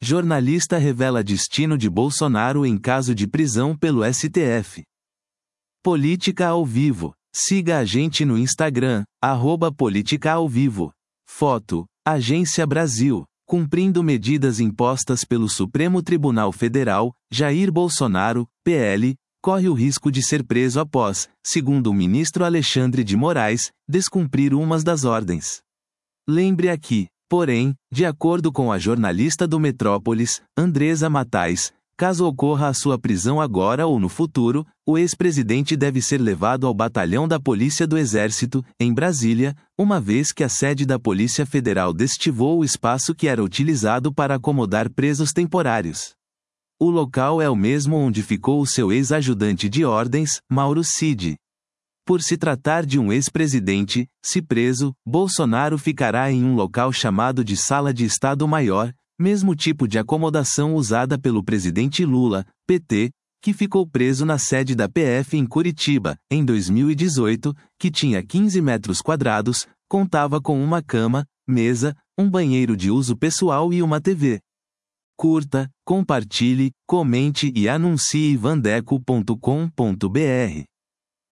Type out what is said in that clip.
Jornalista revela destino de Bolsonaro em caso de prisão pelo STF. Política ao vivo. Siga a gente no Instagram, @política-ao-vivo. Foto: Agência Brasil. Cumprindo medidas impostas pelo Supremo Tribunal Federal, Jair Bolsonaro, PL, corre o risco de ser preso após, segundo o ministro Alexandre de Moraes, descumprir umas das ordens. Lembre aqui, porém, de acordo com a jornalista do Metrópolis, Andresa Matais, caso ocorra a sua prisão agora ou no futuro, o ex-presidente deve ser levado ao batalhão da Polícia do Exército, em Brasília, uma vez que a sede da Polícia Federal destivou o espaço que era utilizado para acomodar presos temporários. O local é o mesmo onde ficou o seu ex-ajudante de ordens, Mauro Cid. Por se tratar de um ex-presidente, se preso, Bolsonaro ficará em um local chamado de Sala de Estado-Maior, mesmo tipo de acomodação usada pelo presidente Lula, PT, que ficou preso na sede da PF em Curitiba, em 2018, que tinha 15 metros quadrados, contava com uma cama, mesa, um banheiro de uso pessoal e uma TV. Curta, compartilhe, comente e anuncie vandeco.com.br.